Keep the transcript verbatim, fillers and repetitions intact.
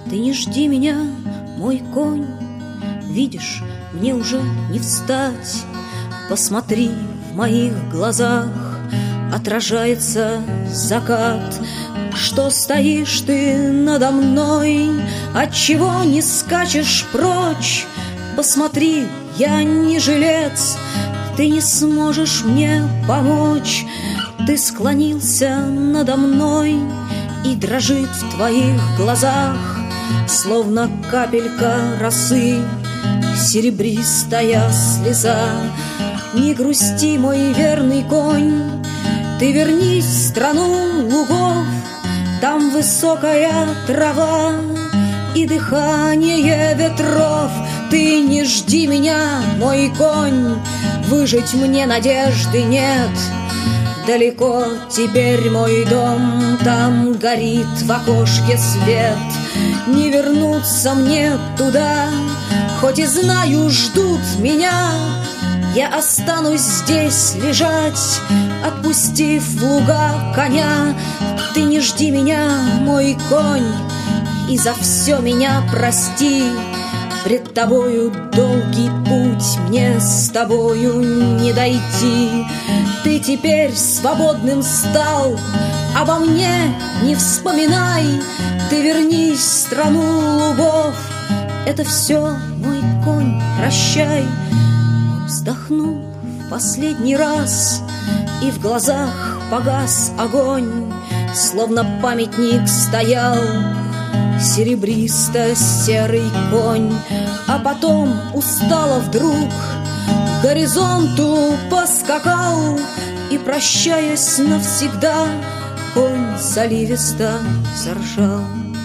Ты не жди меня, мой конь, видишь, мне уже не встать. Посмотри, в моих глазах отражается закат. Что стоишь ты надо мной, отчего не скачешь прочь? Посмотри, я не жилец, ты не сможешь мне помочь. Ты склонился надо мной, и дрожит в твоих глазах, словно капелька росы, серебристая слеза. Не грусти, мой верный конь, ты вернись в страну лугов. Там высокая трава и дыхание ветров. Ты не жди меня, мой конь, выжить мне надежды нет. Далеко теперь мой дом, там горит в окошке свет. Не вернуться мне туда, хоть и знаю, ждут меня. Я останусь здесь лежать, отпустив в луга коня. Ты не жди меня, мой конь, и за все меня прости. Пред тобою долгий путь, мне с тобою не дойти. Ты теперь свободным стал, обо мне не вспоминай. Ты вернись в страну лугов, это все, мой конь, прощай. Он вздохнул в последний раз, и в глазах погас огонь. Словно памятник стоял серебристо-серый конь. А потом устало вдруг к горизонту поскакал, и, прощаясь навсегда, конь заливисто заржал.